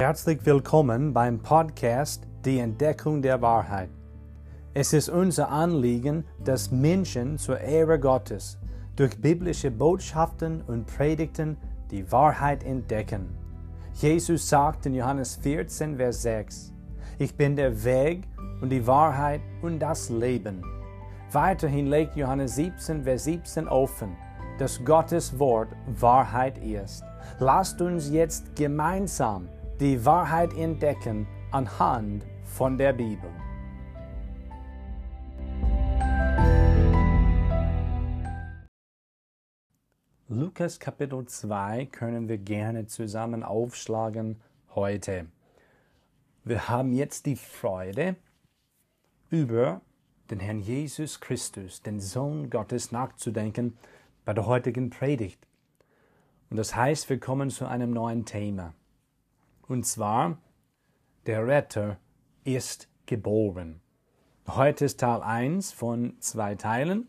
Herzlich willkommen beim Podcast Die Entdeckung der Wahrheit. Es ist unser Anliegen, dass Menschen zur Ehre Gottes durch biblische Botschaften und Predigten die Wahrheit entdecken. Jesus sagt in Johannes 14, Vers 6, Ich bin der Weg und die Wahrheit und das Leben. Weiterhin legt Johannes 17, Vers 17 offen, dass Gottes Wort Wahrheit ist. Lasst uns jetzt gemeinsam die Wahrheit entdecken anhand von der Bibel. Lukas Kapitel 2 können wir gerne zusammen aufschlagen heute. Wir haben jetzt die Freude, über den Herrn Jesus Christus, den Sohn Gottes, nachzudenken bei der heutigen Predigt. Und das heißt, wir kommen zu einem neuen Thema. Und zwar, der Retter ist geboren. Heute ist Teil 1 von 2 Teilen.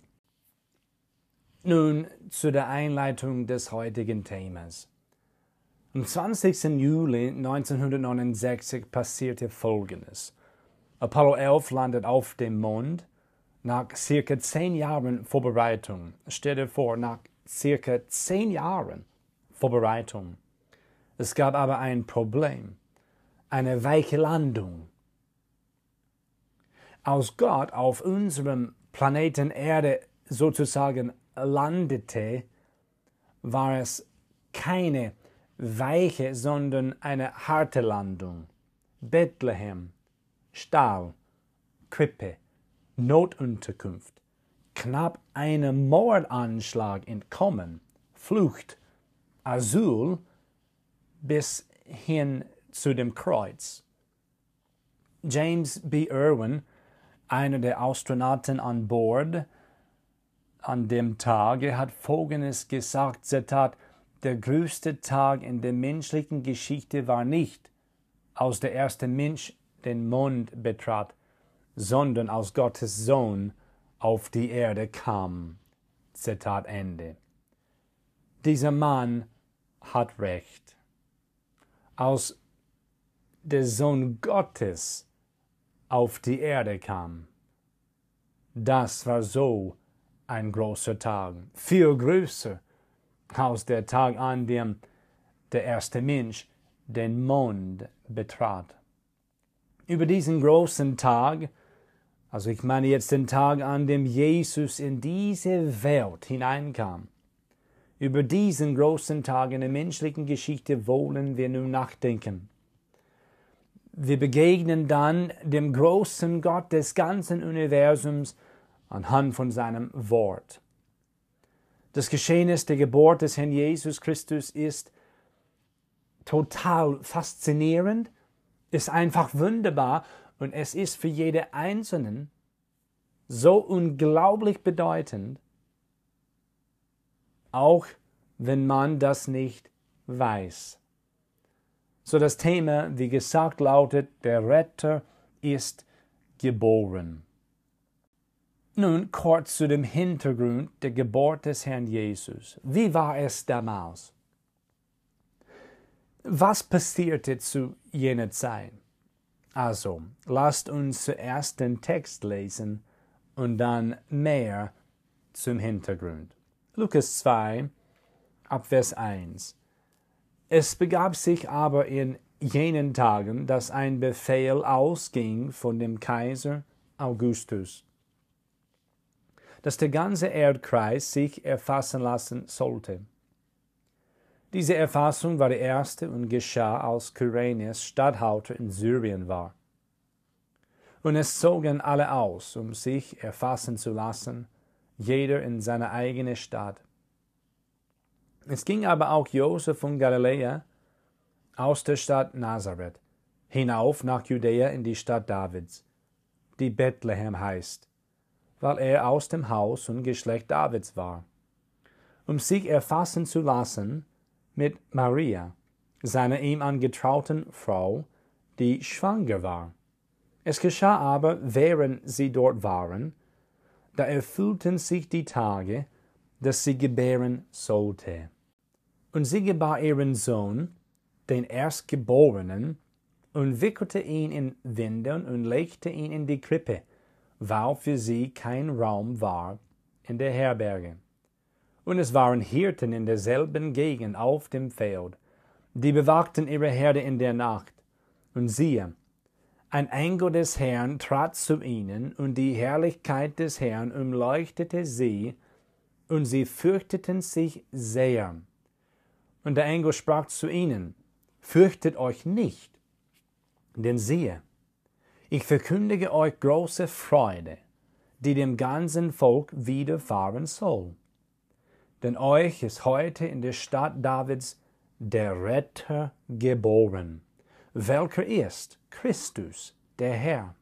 Nun zu der Einleitung des heutigen Themas. Am 20. Juli 1969 passierte Folgendes. Apollo 11 landet auf dem Mond. Nach circa 10 Jahren Vorbereitung. Stell dir vor, nach circa 10 Jahren Vorbereitung. Es gab aber ein Problem. Eine weiche Landung. Als Gott auf unserem Planeten Erde sozusagen landete, war es keine weiche, sondern eine harte Landung. Bethlehem, Stall, Krippe, Notunterkunft, knapp einem Mordanschlag entkommen, Flucht, Asyl bis hin zu dem Kreuz. James B. Irwin, einer der Astronauten an Bord, an dem Tage hat Folgendes gesagt, Zitat, der größte Tag in der menschlichen Geschichte war nicht, als der erste Mensch den Mond betrat, sondern als Gottes Sohn auf die Erde kam. Zitat Ende. Dieser Mann hat recht. Als der Sohn Gottes auf die Erde kam, das war so ein großer Tag, viel größer als der Tag, an dem der erste Mensch den Mond betrat. Über diesen großen Tag, also ich meine jetzt den Tag, an dem Jesus in diese Welt hineinkam, über diesen großen Tag in der menschlichen Geschichte wollen wir nun nachdenken. Wir begegnen dann dem großen Gott des ganzen Universums anhand von seinem Wort. Das Geschehnis der Geburt des Herrn Jesus Christus ist total faszinierend, ist einfach wunderbar und es ist für jede Einzelnen so unglaublich bedeutend, auch wenn man das nicht weiß. So das Thema, wie gesagt, lautet, der Retter ist geboren. Nun kurz zu dem Hintergrund der Geburt des Herrn Jesus. Wie war es damals? Was passierte zu jener Zeit? Also, lasst uns zuerst den Text lesen und dann mehr zum Hintergrund. Lukas 2, ab Vers 1. Es begab sich aber in jenen Tagen, dass ein Befehl ausging von dem Kaiser Augustus, dass der ganze Erdkreis sich erfassen lassen sollte. Diese Erfassung war die erste und geschah, als Kyrenius Statthalter in Syrien war. Und es zogen alle aus, um sich erfassen zu lassen, jeder in seine eigene Stadt. Es ging aber auch Josef von Galiläa aus der Stadt Nazareth hinauf nach Judäa in die Stadt Davids, die Bethlehem heißt, weil er aus dem Haus und Geschlecht Davids war, um sich erfassen zu lassen mit Maria, seiner ihm angetrauten Frau, die schwanger war. Es geschah aber, während sie dort waren, da erfüllten sich die Tage, dass sie gebären sollte. Und sie gebar ihren Sohn, den Erstgeborenen, und wickelte ihn in Windeln und legte ihn in die Krippe, weil für sie kein Raum war in der Herberge. Und es waren Hirten in derselben Gegend auf dem Feld, die bewachten ihre Herde in der Nacht. Und siehe, ein Engel des Herrn trat zu ihnen, und die Herrlichkeit des Herrn umleuchtete sie, und sie fürchteten sich sehr. Und der Engel sprach zu ihnen: Fürchtet euch nicht, denn siehe, ich verkündige euch große Freude, die dem ganzen Volk widerfahren soll. Denn euch ist heute in der Stadt Davids der Retter geboren, welcher ist Christus, der Herr.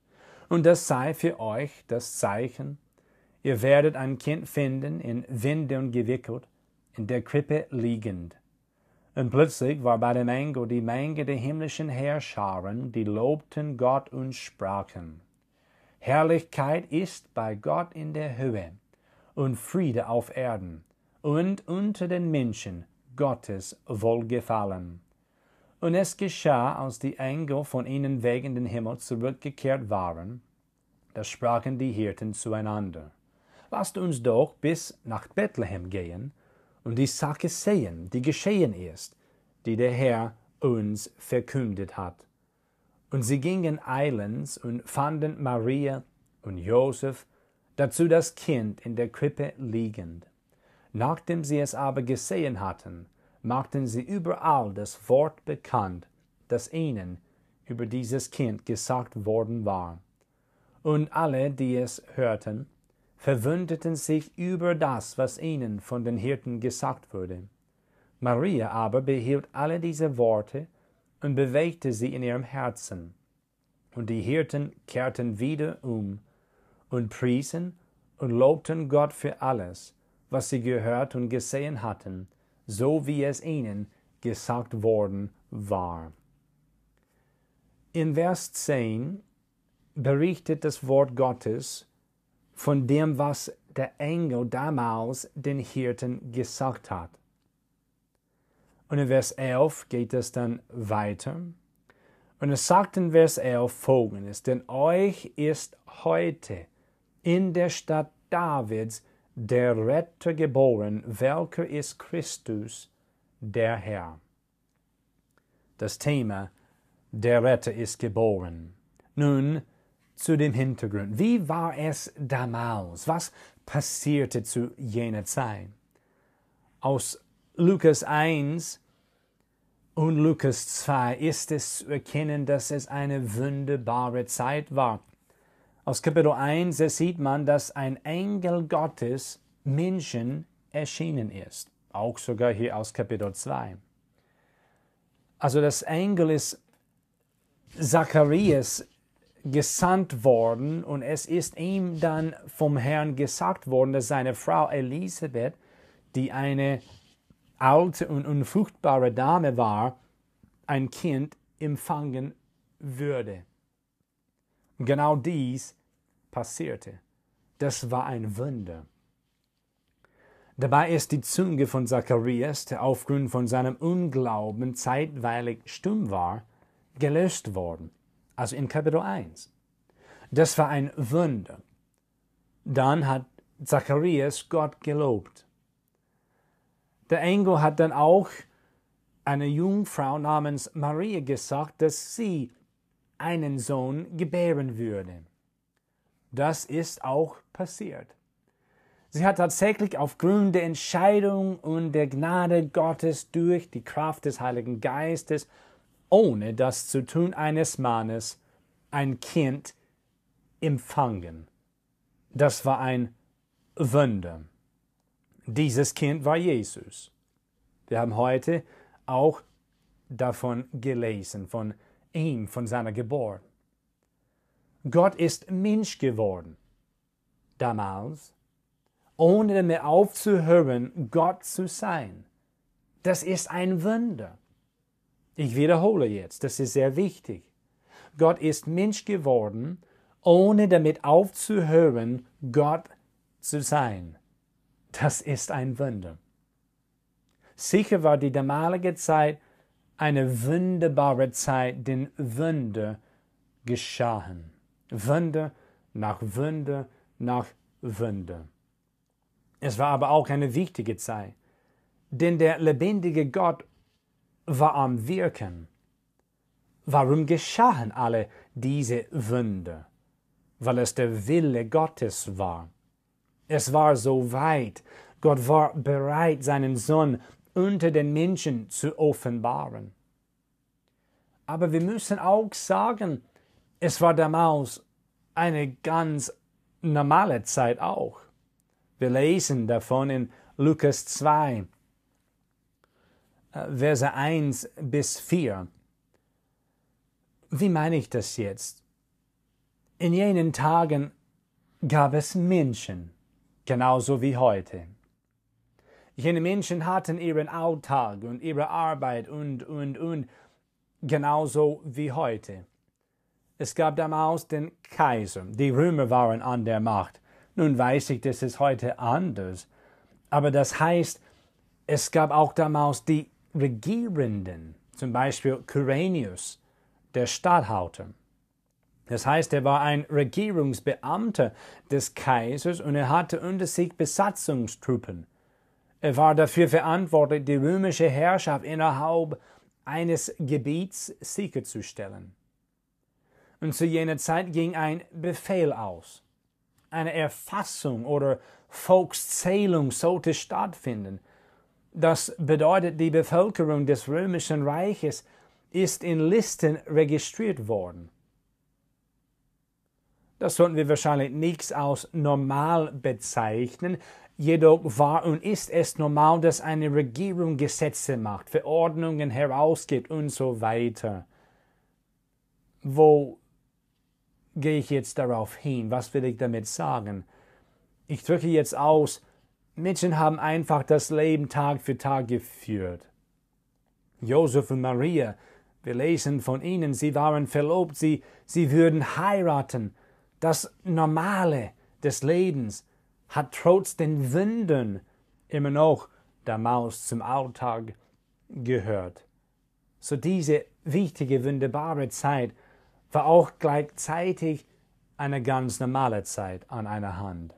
Und das sei für euch das Zeichen: Ihr werdet ein Kind finden, in Windeln gewickelt, in der Krippe liegend. Und plötzlich war bei dem Engel die Menge der himmlischen Heerscharen, die lobten Gott und sprachen: Herrlichkeit ist bei Gott in der Höhe und Friede auf Erden und unter den Menschen Gottes Wohlgefallen. Und es geschah, als die Engel von ihnen wegen den Himmel zurückgekehrt waren, da sprachen die Hirten zueinander: Lasst uns doch bis nach Bethlehem gehen und die Sache sehen, die geschehen ist, die der Herr uns verkündet hat. Und sie gingen eilends und fanden Maria und Josef, dazu das Kind in der Krippe liegend. Nachdem sie es aber gesehen hatten, machten sie überall das Wort bekannt, das ihnen über dieses Kind gesagt worden war. Und alle, die es hörten, verwunderten sich über das, was ihnen von den Hirten gesagt wurde. Maria aber behielt alle diese Worte und bewegte sie in ihrem Herzen. Und die Hirten kehrten wieder um und priesen und lobten Gott für alles, was sie gehört und gesehen hatten, so wie es ihnen gesagt worden war. In Vers 10 berichtet das Wort Gottes von dem, was der Engel damals den Hirten gesagt hat. Und in Vers 11 geht es dann weiter. Und es sagt in Vers 11 Folgendes: Denn euch ist heute in der Stadt Davids der Retter geboren, welcher ist Christus, der Herr. Das Thema: Der Retter ist geboren. Nun zu dem Hintergrund. Wie war es damals? Was passierte zu jener Zeit? Aus Lukas 1 und Lukas 2 ist es zu erkennen, dass es eine wunderbare Zeit war. Aus Kapitel 1 sieht man, dass ein Engel Gottes Menschen erschienen ist. Auch sogar hier aus Kapitel 2. Also das Engel ist Zacharias gesandt worden, und es ist ihm dann vom Herrn gesagt worden, dass seine Frau Elisabeth, die eine alte und unfruchtbare Dame war, ein Kind empfangen würde. Genau dies passierte. Das war ein Wunder. Dabei ist die Zunge von Zacharias, der aufgrund von seinem Unglauben zeitweilig stumm war, gelöst worden. Also in Kapitel 1. Das war ein Wunder. Dann hat Zacharias Gott gelobt. Der Engel hat dann auch einer Jungfrau namens Maria gesagt, dass sie einen Sohn gebären würde. Das ist auch passiert. Sie hat tatsächlich aufgrund der Entscheidung und der Gnade Gottes durch die Kraft des Heiligen Geistes, ohne das Zutun eines Mannes, ein Kind empfangen. Das war ein Wunder. Dieses Kind war Jesus. Wir haben heute auch davon gelesen, von ihm, von seiner Geburt. Gott ist Mensch geworden. Damals, ohne damit aufzuhören, Gott zu sein. Das ist ein Wunder. Ich wiederhole jetzt, das ist sehr wichtig. Gott ist Mensch geworden, ohne damit aufzuhören, Gott zu sein. Das ist ein Wunder. Sicher war die damalige Zeit eine wunderbare Zeit, denn Wunder geschahen. Wunder nach Wunder nach Wunder. Es war aber auch eine wichtige Zeit, denn der lebendige Gott war am Wirken. Warum geschahen alle diese Wunder? Weil es der Wille Gottes war. Es war so weit. Gott war bereit, seinen Sohn unter den Menschen zu offenbaren. Aber wir müssen auch sagen, es war damals eine ganz normale Zeit auch. Wir lesen davon in Lukas 2, Verse 1 bis 4. Wie meine ich das jetzt? In jenen Tagen gab es Menschen, genauso wie heute. Jene Menschen hatten ihren Alltag und ihre Arbeit und, genauso wie heute. Es gab damals den Kaiser, die Römer waren an der Macht. Nun weiß ich, das ist heute anders. Aber das heißt, es gab auch damals die Regierenden, zum Beispiel Kyrenius, der Statthalter. Das heißt, er war ein Regierungsbeamter des Kaisers und er hatte unter sich Besatzungstruppen. Er war dafür verantwortlich, die römische Herrschaft innerhalb eines Gebiets sicherzustellen. Und zu jener Zeit ging ein Befehl aus. Eine Erfassung oder Volkszählung sollte stattfinden. Das bedeutet, die Bevölkerung des römischen Reiches ist in Listen registriert worden. Das sollten wir wahrscheinlich nichts als normal bezeichnen, jedoch war und ist es normal, dass eine Regierung Gesetze macht, Verordnungen herausgibt und so weiter. Wo gehe ich jetzt darauf hin? Was will ich damit sagen? Ich drücke jetzt aus, Menschen haben einfach das Leben Tag für Tag geführt. Josef und Maria, wir lesen von ihnen, sie waren verlobt, sie würden heiraten. Das Normale des Lebens hat trotz den Wundern immer noch damals zum Alltag gehört. So diese wichtige, wunderbare Zeit war auch gleichzeitig eine ganz normale Zeit an einer Hand.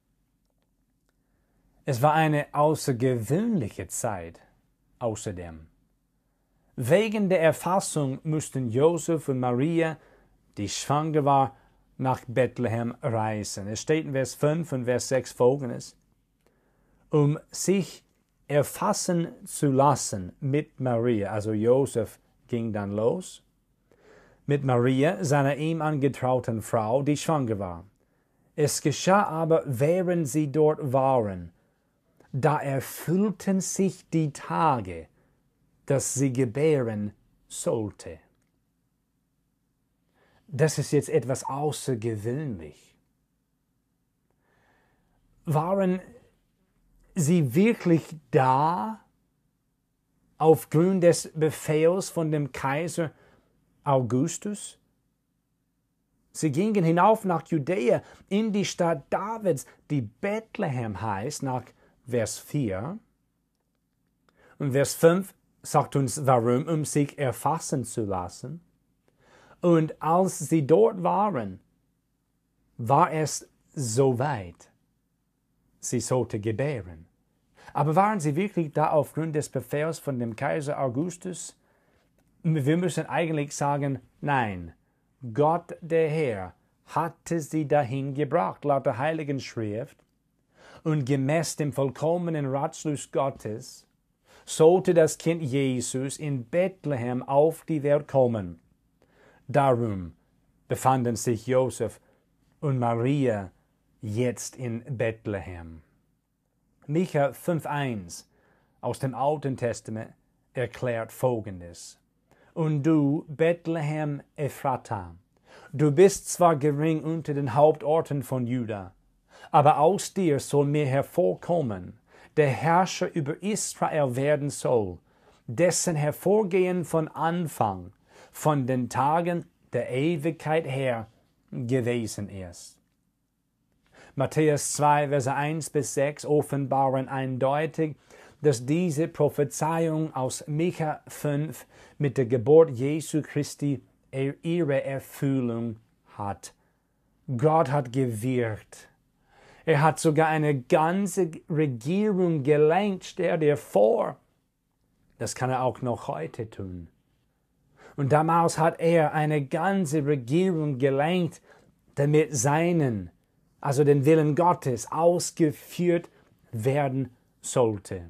Es war eine außergewöhnliche Zeit außerdem. Wegen der Erfassung mussten Josef und Maria, die schwanger war, nach Bethlehem reisen. Es steht in Vers 5 und Vers 6 folgendes: Um sich erfassen zu lassen mit Maria, also Josef ging dann los, mit Maria, seiner ihm angetrauten Frau, die schwanger war. Es geschah aber, während sie dort waren, da erfüllten sich die Tage, dass sie gebären sollte. Das ist jetzt etwas außergewöhnlich. Waren sie wirklich da aufgrund des Befehls von dem Kaiser Augustus? Sie gingen hinauf nach Judäa in die Stadt Davids, die Bethlehem heißt, nach Vers 4. Und Vers 5 sagt uns, warum, um sich erfassen zu lassen. Und als sie dort waren, war es soweit. Sie sollte gebären. Aber waren sie wirklich da aufgrund des Befehls von dem Kaiser Augustus? Wir müssen eigentlich sagen, nein. Gott, der Herr, hatte sie dahin gebracht, laut der Heiligen Schrift. Und gemäß dem vollkommenen Ratschluss Gottes sollte das Kind Jesus in Bethlehem auf die Welt kommen. Darum befanden sich Josef und Maria jetzt in Bethlehem. Micha 5,1 aus dem Alten Testament erklärt Folgendes: Und du, Bethlehem Ephrata, du bist zwar gering unter den Hauptorten von Juda, aber aus dir soll mir hervorkommen, der Herrscher über Israel werden soll, dessen Hervorgehen von Anfang, von den Tagen der Ewigkeit her gewesen ist. Matthäus 2, Verse 1 bis 6 offenbaren eindeutig, dass diese Prophezeiung aus Micha 5 mit der Geburt Jesu Christi ihre Erfüllung hat. Gott hat gewirkt. Er hat sogar eine ganze Regierung gelenkt, stell dir vor. Das kann er auch noch heute tun. Und damals hat er eine ganze Regierung gelenkt, damit also den Willen Gottes, ausgeführt werden sollte.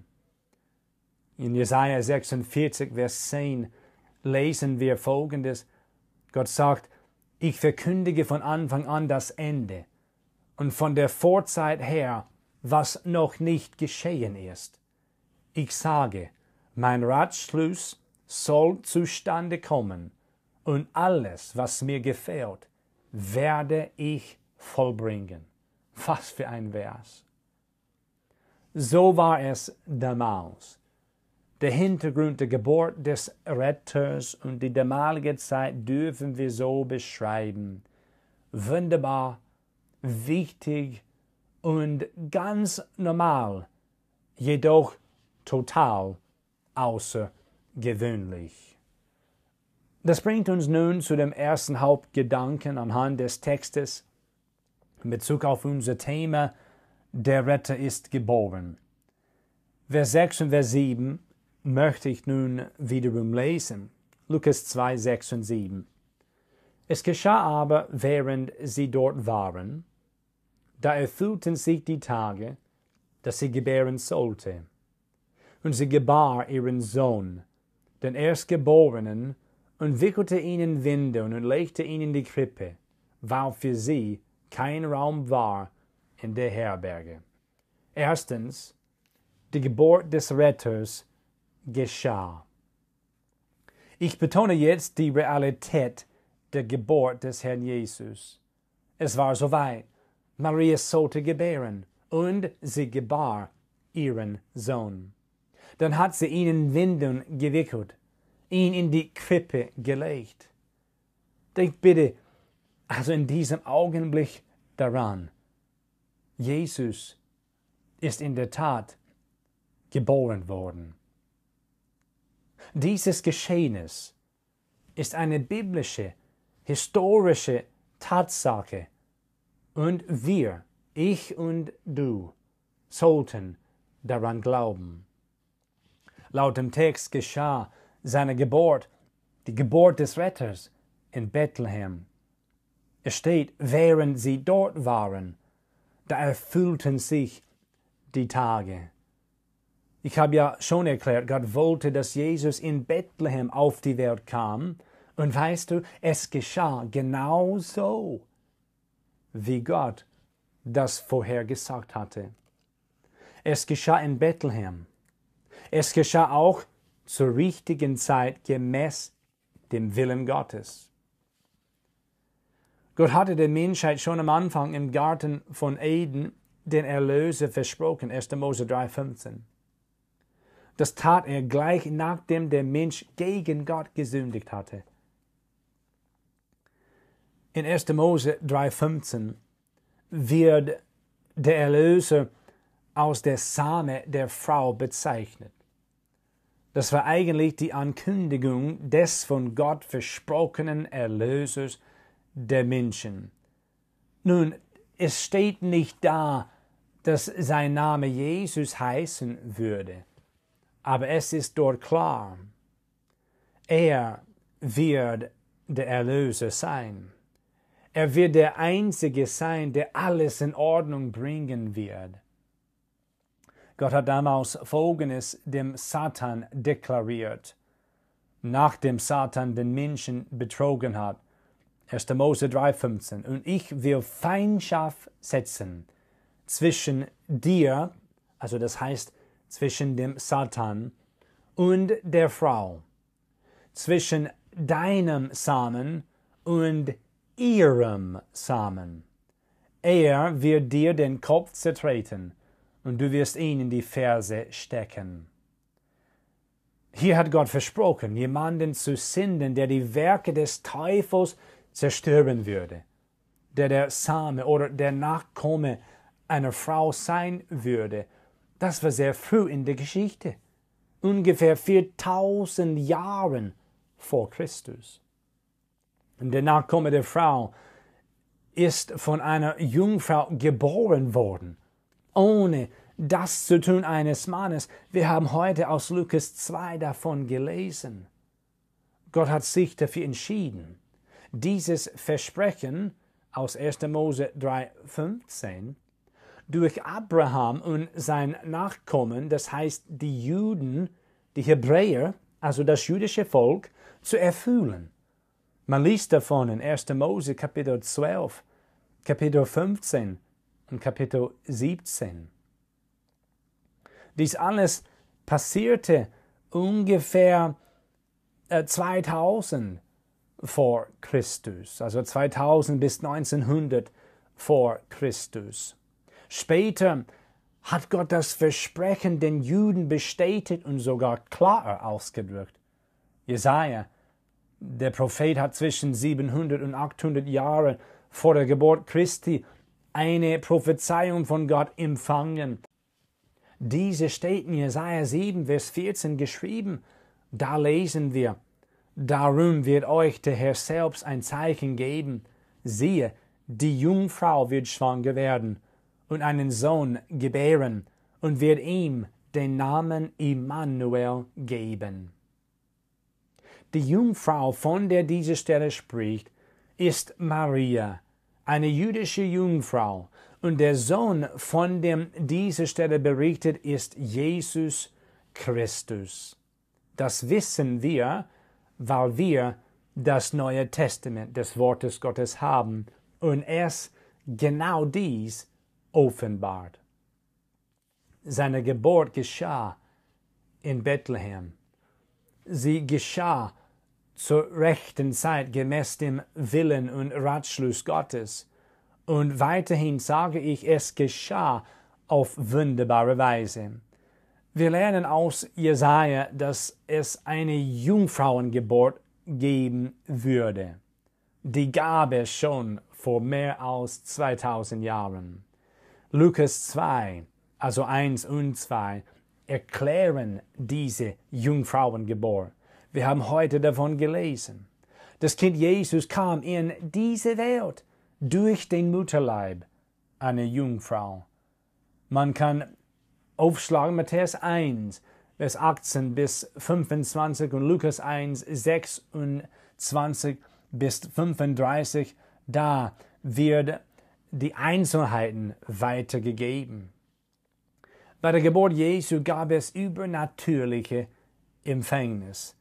In Jesaja 46, Vers 10 lesen wir Folgendes. Gott sagt, ich verkündige von Anfang an das Ende und von der Vorzeit her, was noch nicht geschehen ist. Ich sage, mein Ratschluss soll zustande kommen und alles, was mir gefällt, werde ich vollbringen. Was für ein Vers. So war es damals. Der Hintergrund der Geburt des Retters und die damalige Zeit dürfen wir so beschreiben. Wunderbar, wichtig und ganz normal, jedoch total außergewöhnlich. Das bringt uns nun zu dem ersten Hauptgedanken anhand des Textes in Bezug auf unser Thema, der Retter ist geboren. Vers 6 und Vers 7 möchte ich nun wiederum lesen. Lukas 2, 6 und 7. Es geschah aber, während sie dort waren, da erfüllten sich die Tage, dass sie gebären sollte. Und sie gebar ihren Sohn, den Erstgeborenen, und wickelte ihn in Windeln und legte ihn in die Krippe, weil für sie kein Raum war in der Herberge. Erstens, die Geburt des Retters geschah. Ich betone jetzt die Realität der Geburt des Herrn Jesus. Es war soweit. Maria sollte gebären und sie gebar ihren Sohn. Dann hat sie ihn in Windeln gewickelt, ihn in die Krippe gelegt. Denk bitte also in diesem Augenblick daran. Jesus ist in der Tat geboren worden. Dieses Geschehnis ist eine biblische, historische Tatsache und wir, ich und du, sollten daran glauben. Laut dem Text geschah seine Geburt, die Geburt des Retters in Bethlehem. Es steht, während sie dort waren, da erfüllten sich die Tage. Ich habe ja schon erklärt, Gott wollte, dass Jesus in Bethlehem auf die Welt kam. Und weißt du, es geschah genau so, wie Gott das vorhergesagt hatte. Es geschah in Bethlehem. Es geschah auch zur richtigen Zeit gemäß dem Willen Gottes. Gott hatte der Menschheit schon am Anfang im Garten von Eden den Erlöser versprochen, 1. Mose 3,15. Das tat er gleich nachdem der Mensch gegen Gott gesündigt hatte. In 1. Mose 3,15 wird der Erlöser aus der Same der Frau bezeichnet. Das war eigentlich die Ankündigung des von Gott versprochenen Erlösers der Menschen. Nun, es steht nicht da, dass sein Name Jesus heißen würde, aber es ist dort klar, er wird der Erlöser sein. Er wird der Einzige sein, der alles in Ordnung bringen wird. Gott hat damals Folgendes dem Satan deklariert, nachdem Satan den Menschen betrogen hat. 1. Mose 3,15. Und ich will Feindschaft setzen zwischen dir, also das heißt zwischen dem Satan und der Frau, zwischen deinem Samen und ihrem Samen. Er wird dir den Kopf zertreten und du wirst ihn in die Ferse stecken. Hier hat Gott versprochen, jemanden zu senden, der die Werke des Teufels zerstören würde, der Same oder der Nachkomme einer Frau sein würde, Das war sehr früh in der Geschichte, ungefähr 4000 Jahren vor Christus. Und der Nachkomme der Frau ist von einer Jungfrau geboren worden, ohne das zu tun eines Mannes. Wir haben heute aus Lukas 2 davon gelesen. Gott hat sich dafür entschieden, dieses Versprechen aus 1. Mose 3,15 durch Abraham und sein Nachkommen, das heißt die Juden, die Hebräer, also das jüdische Volk, zu erfüllen. Man liest davon in 1. Mose Kapitel 12, Kapitel 15 und Kapitel 17. Dies alles passierte ungefähr 2000 vor Christus, also 2000 bis 1900 vor Christus. Später hat Gott das Versprechen den Juden bestätigt und sogar klarer ausgedrückt. Jesaja, der Prophet, hat zwischen 700 und 800 Jahren vor der Geburt Christi eine Prophezeiung von Gott empfangen. Diese steht in Jesaja 7, Vers 14 geschrieben. Da lesen wir: Darum wird euch der Herr selbst ein Zeichen geben. Siehe, die Jungfrau wird schwanger werden und einen Sohn gebären und wird ihm den Namen Immanuel geben. Die Jungfrau, von der diese Stelle spricht, ist Maria, eine jüdische Jungfrau, und der Sohn, von dem diese Stelle berichtet, ist Jesus Christus. Das wissen wir, weil wir das Neue Testament des Wortes Gottes haben und es genau dies offenbart. Seine Geburt geschah in Bethlehem. Sie geschah zur rechten Zeit gemäß dem Willen und Ratschluss Gottes. Und weiterhin sage ich, es geschah auf wunderbare Weise. Wir lernen aus Jesaja, dass es eine Jungfrauengeburt geben würde. Die gab es schon vor mehr als 2000 Jahren. Lukas 2, also 1 und 2, erklären diese Jungfrauengeburt. Wir haben heute davon gelesen. Das Kind Jesus kam in diese Welt durch den Mutterleib einer Jungfrau. Man kann aufschlagen Matthäus 1, Vers 18 bis 25 und Lukas 1, 26 bis 35. Da wird die Einzelheiten weitergegeben. Bei der Geburt Jesu gab es übernatürliche Empfängnis.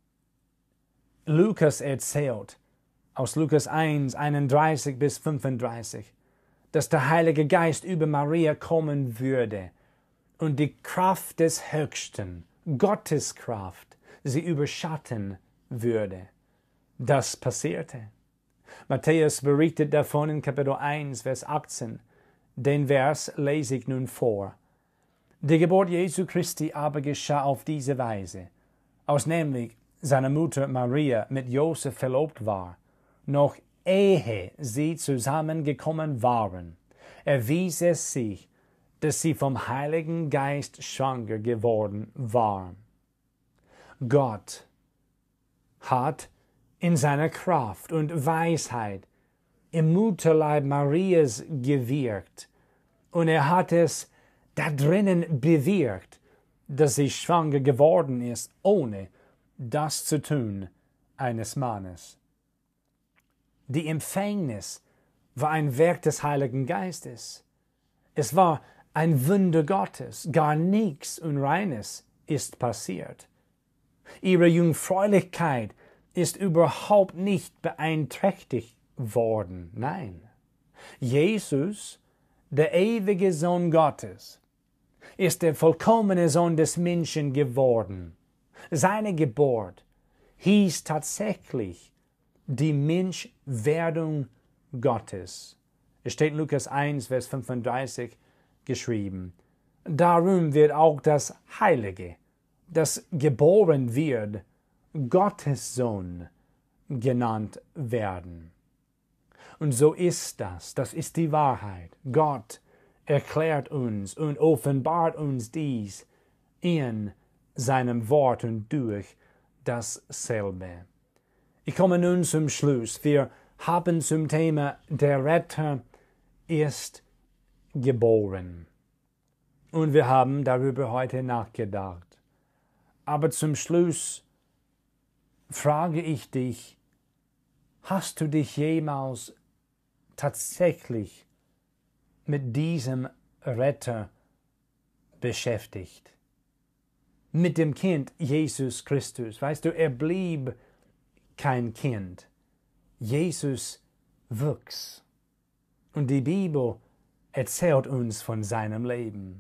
Lukas erzählt aus Lukas 1, 31 bis 35, dass der Heilige Geist über Maria kommen würde und die Kraft des Höchsten, Gottes Kraft, sie überschatten würde. Das passierte. Matthäus berichtet davon in Kapitel 1, Vers 18. Den Vers lese ich nun vor. Die Geburt Jesu Christi aber geschah auf diese Weise, als nämlich seine Mutter Maria mit Josef verlobt war, noch ehe sie zusammengekommen waren, erwies es sich, dass sie vom Heiligen Geist schwanger geworden war. Gott hat in seiner Kraft und Weisheit im Mutterleib Marias gewirkt, und er hat es da drinnen bewirkt, dass sie schwanger geworden ist, ohne das zu tun eines Mannes. Die Empfängnis war ein Werk des Heiligen Geistes. Es war ein Wunder Gottes. Gar nichts Unreines ist passiert. Ihre Jungfräulichkeit ist überhaupt nicht beeinträchtigt worden. Nein. Jesus, der ewige Sohn Gottes, ist der vollkommene Sohn des Menschen geworden. Seine Geburt hieß tatsächlich die Menschwerdung Gottes. Es steht in Lukas 1, Vers 35 geschrieben. Darum wird auch das Heilige, das geboren wird, Gottes Sohn genannt werden. Und so ist das. Das ist die Wahrheit. Gott erklärt uns und offenbart uns dies in seinem Wort und durch dasselbe. Ich komme nun zum Schluss. Wir haben zum Thema der Retter ist geboren. Und wir haben darüber heute nachgedacht. Aber zum Schluss frage ich dich, hast du dich jemals tatsächlich mit diesem Retter beschäftigt? Mit dem Kind Jesus Christus. Weißt du, er blieb kein Kind. Jesus wuchs. Und die Bibel erzählt uns von seinem Leben.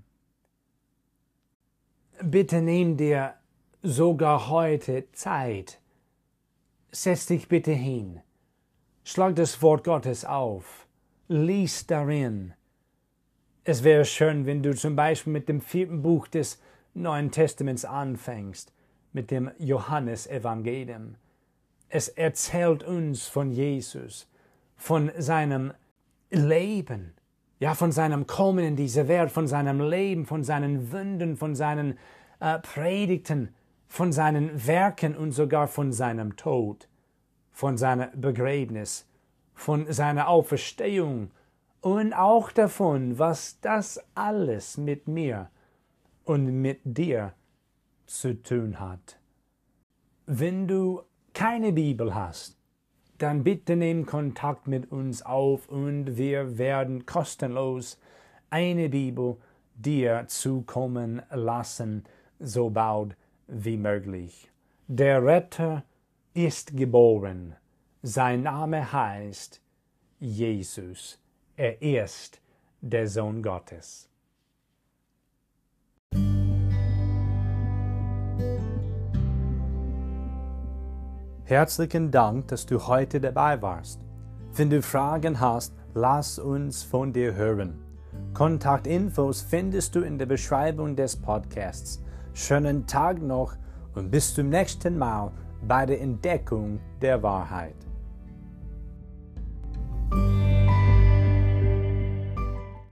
Bitte nimm dir sogar heute Zeit. Setz dich bitte hin. Schlag das Wort Gottes auf. Lies darin. Es wäre schön, wenn du zum Beispiel mit dem 4. Buch des Neuen Testaments anfängst, mit dem Johannesevangelium. Es erzählt uns von Jesus, von seinem Leben, ja, von seinem Kommen in diese Welt, von seinem Leben, von seinen Wunden, von seinen Predigten, von seinen Werken und sogar von seinem Tod, von seiner Begräbnis, von seiner Auferstehung und auch davon, was das alles mit mir und mit dir zu tun hat. Wenn du keine Bibel hast, dann bitte nimm Kontakt mit uns auf und wir werden kostenlos eine Bibel dir zukommen lassen, so bald wie möglich. Der Retter ist geboren. Sein Name heißt Jesus. Er ist der Sohn Gottes. Herzlichen Dank, dass du heute dabei warst. Wenn du Fragen hast, lass uns von dir hören. Kontaktinfos findest du in der Beschreibung des Podcasts. Schönen Tag noch und bis zum nächsten Mal bei der Entdeckung der Wahrheit.